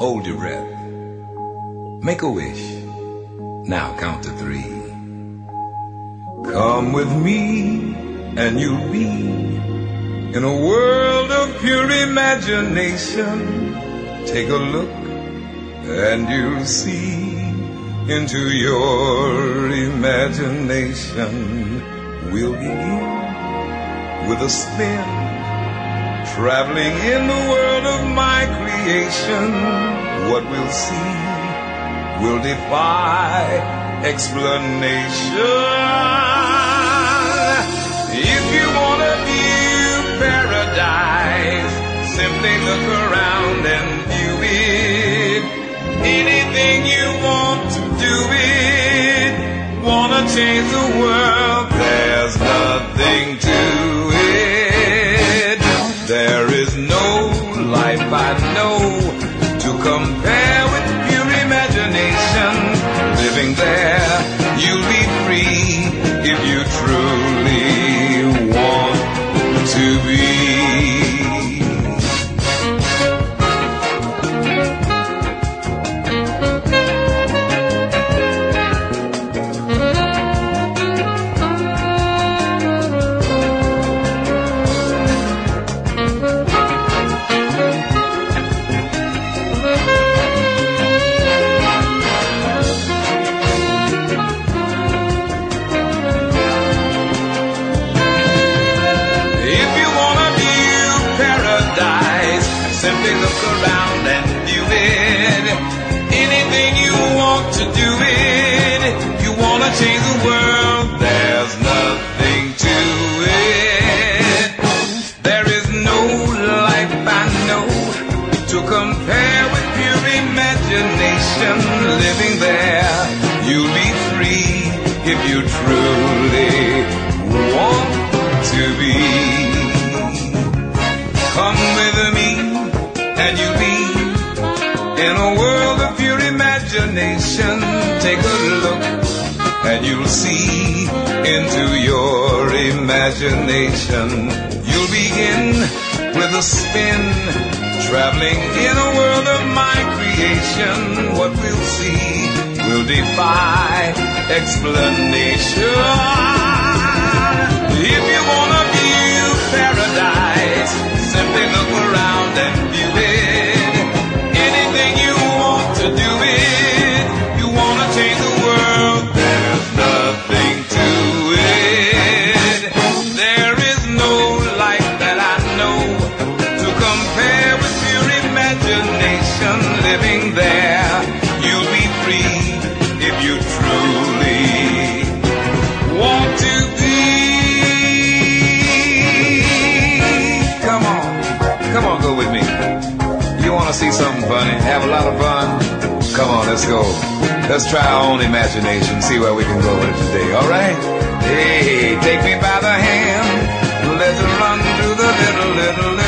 hold your breath. Make a wish. Now count to 3. Come with me and you'll be in a world of pure imagination. Take a look and you'll see into your imagination. We'll begin with a spin, traveling in the world of my creation. What we'll see will defy explanation. If you want to view paradise, simply look around and view it. Anything you want to do it. Wanna change the world, there's nothing to it. There is no life I know to compare with pure imagination. Living there, you'll be free if you truly want to be. Around and view it. Anything you want to do it. You want to change the world, there's nothing to it. There is no life I know to compare with pure imagination. Living there, you'll be free if you truly want to be. Come with me and you'll be in a world of pure imagination. Take a look and you'll see into your imagination. You'll begin with a spin, traveling in a world of my creation. What we'll see will defy explanation. If you wanna view paradise, simply look around and view it. Anything you want to do it. You want to change the world, there's nothing to it. There is no life that I know to compare with pure imagination. Living there, you'll be free if you truly want to be. Come on, go with me. You want to see something funny? Have a lot of fun? Come on, let's go. Let's try our own imagination, see where we can go with it today, all right? Hey, take me by the hand. Let's run through the little